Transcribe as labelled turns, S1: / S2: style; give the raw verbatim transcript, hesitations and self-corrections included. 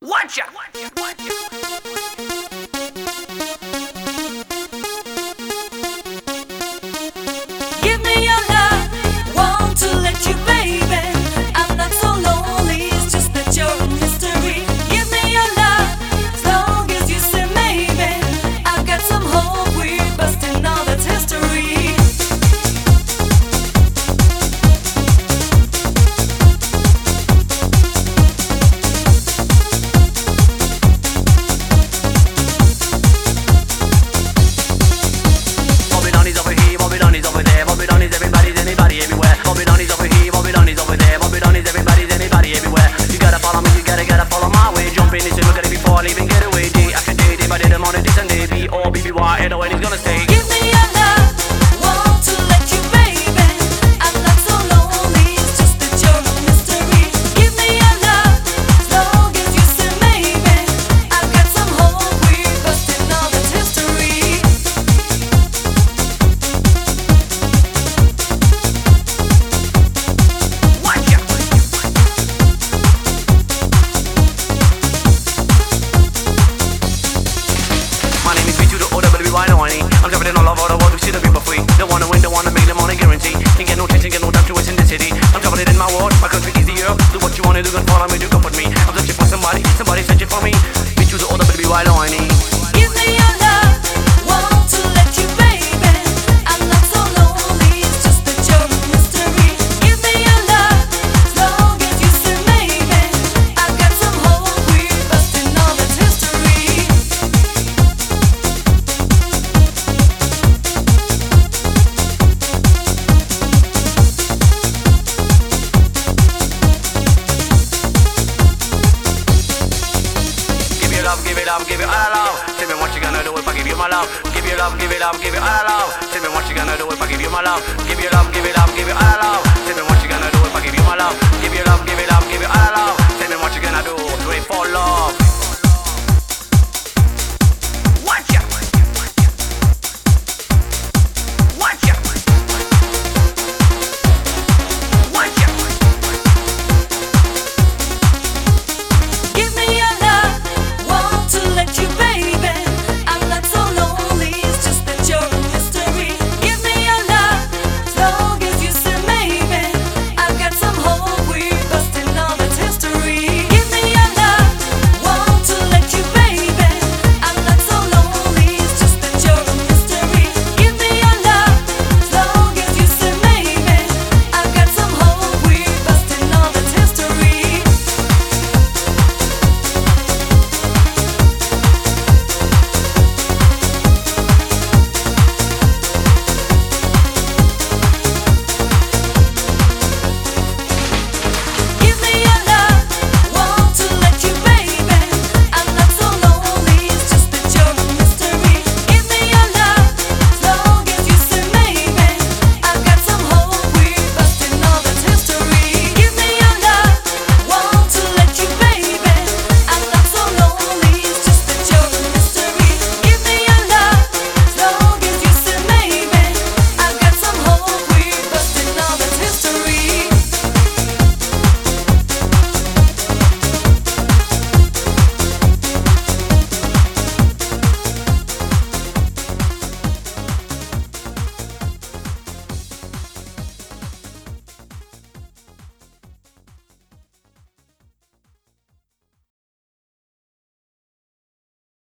S1: Watch out! Watch out! Watch out!
S2: Give me your love, want to let you, baby. I'm not so lonely, it's just that you're a mystery. Give me your love, as long as you say maybe. I've got some hope, we're busting all that's history.
S1: Everybody's anybody everywhere. Bobby Donnie's over here, Bobby Donnie's over there. Bobby Donnie's everybody's anybody everywhere. You gotta follow me, you gotta gotta follow my way. Jump in this, look at it before I leave and get away. Day after day, day by day, them on a this and day. B O B B Y, and the way he's gonna stay.
S2: Give me your love, want to let you, baby. I'm not so lonely, it's just that you're a mystery. Give me your love, as long as you say maybe. I've got some hope, we're busting all that's history.
S1: I'm jumping all over the world to see the people free. Don't wanna win, don't wanna make them on a guarantee. Can't get no tension, get no time to waste in the city. I'm jumping in my world, my country easier. Do what you wanna do, gonna follow me, do comfort me. I'm searching for somebody, somebody searching for me. We choose the order, baby, why don't I need?
S2: Give me your love, want to let you, baby. I'm not so lonely, it's just that you're a mystery. Give me your love, as long as you say maybe. I've got some hope, we're busting all that's history.
S1: Love, give it up, give it all I love. Tell me what you gonna do if I give you my love. Give you love, give it up, give it all I love. Tell me what you gonna do if I give you my love. Give you love, give it up, give it all I love. Tell me what you gonna do if I give you my love. Give you love, give it up, give it all I love.